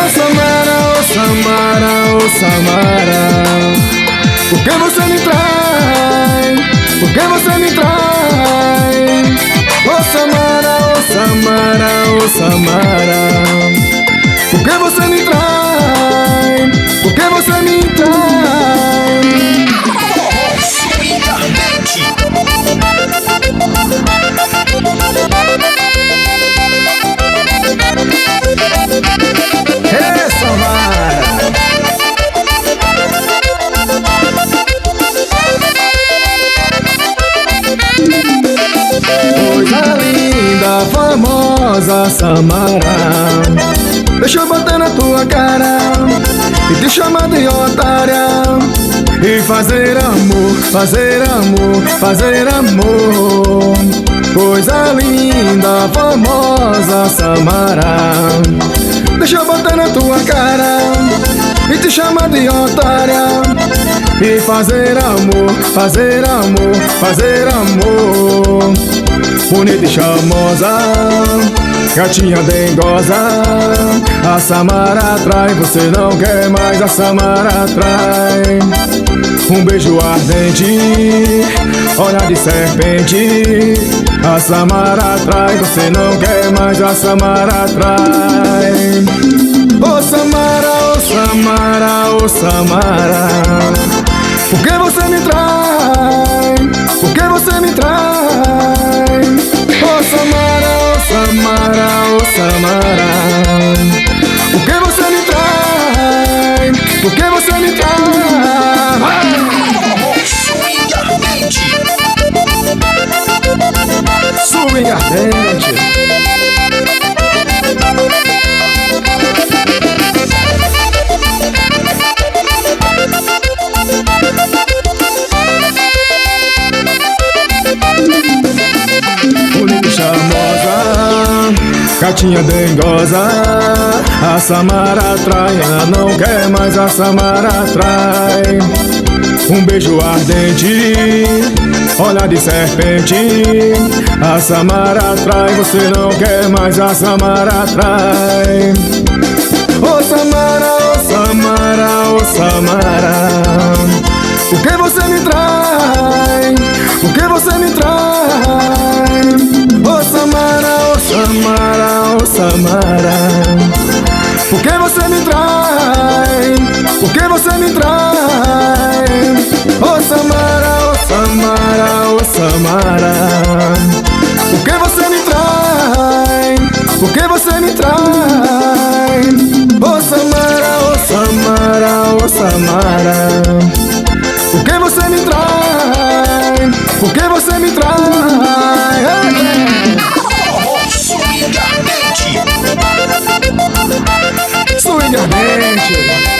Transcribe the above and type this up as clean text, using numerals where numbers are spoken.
Samara, oh Samara, por que você me trai? Por que você me trai? Oh Samara, oh Samara, oh Samara, por que você me trai? Por que você me trai? Hey, Samara. Coisa linda, famosa Samara, deixa eu bater na tua cara e te chamar de otária e fazer amor, fazer amor, fazer amor. Coisa linda, famosa Samara, deixa eu bater na tua cara e te chamar de otária e fazer amor, fazer amor, fazer amor. Bonita e charmosa, gatinha dengosa, a Samara atrai, você não quer mais, a Samara atrai. Um beijo ardente, olhar de serpente, a Samara atrai, você não quer mais, a Samara atrai. Oh Samara, oh Samara, oh Samara, por que você me trai? Por que você me trai? Oh Samara, oh Samara, oh Samara, por que você me trai? Por que você me trai? Swing ardente. Bonita e charmosa, gatinha dengosa, a Samara atrai, ela não quer mais, a Samara atrai. Um beijo ardente, olhar de serpente, a Samara atrai, você não quer mais, a Samara atrai. Oh Samara, oh Samara, oh Samara, por que você me trai? Por que você me trai? Oh Samara, oh Samara, oh Samara, por que você me trai? Por que você me trai? Oh Samara, oh Samara, oh Samara, por que você me trai? Por que você me trai? Oh Samara, oh Samara, oh Samara, por que você me trai? Por que você me trai? Swing ardente.